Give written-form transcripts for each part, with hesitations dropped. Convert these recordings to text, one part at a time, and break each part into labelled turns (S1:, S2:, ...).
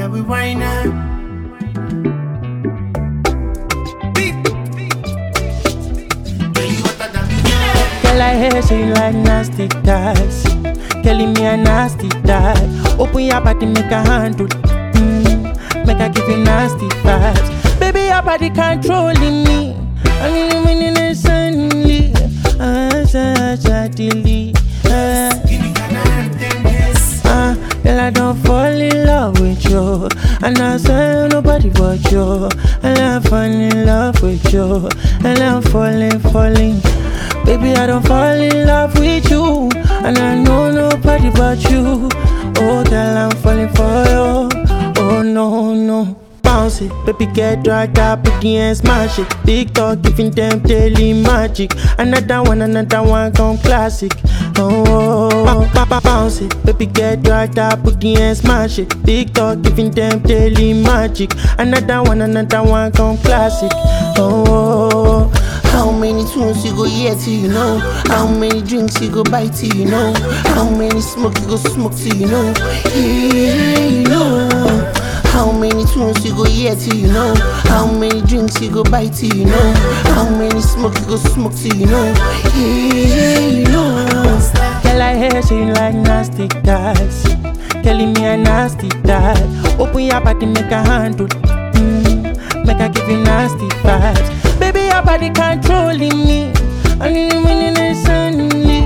S1: we wine up.
S2: Girl, I hear she like nasty guys. Kelly me a nasty die. Open your body, make a handle. Make her give you nasty vibes. Baby, your body controlling me. I need a minute suddenly. Girl, I don't fall in love with you, and I say nobody but you. And I'm falling in love with you, and I'm falling. Baby, I don't fall in love with you, and I know nobody but you. Oh, girl, I'm falling for you. Oh, no. Bounce it, baby, get right up again, smash it. TikTok giving them daily magic. Another one, come classic. Bounce it, baby, get right up again, smash it. TikTok giving them daily magic. Another one, come classic.
S1: How many tunes you go hear till you know? How many drinks you go buy till you know? How many smoke you go smoke till you know? Yeah, you know. How many tunes you go hear till you know? How many drinks you go buy till you know? How many smoke you go smoke till you know? Yeah, you know.
S2: Girl, I hear she like nasty guys. Kelly me a nasty die. Open your body, make a handle. Make her give you nasty vibes. Baby, your body controlling me. I need a minute suddenly.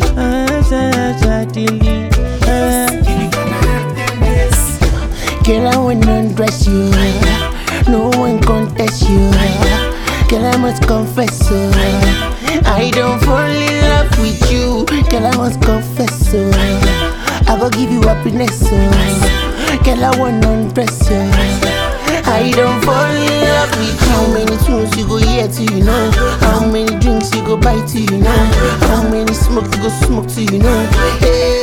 S1: Girl, I wanna undress you. No one contest you. Girl, I must confess so. I don't fall in love with you. Girl, I must confess so. I go give you happiness so. Girl, I wanna undress you. I don't fall in love with you. How many tunes you go hear till you know? How many drinks you go buy till you know? How many smoke you go smoke till you know? Hey.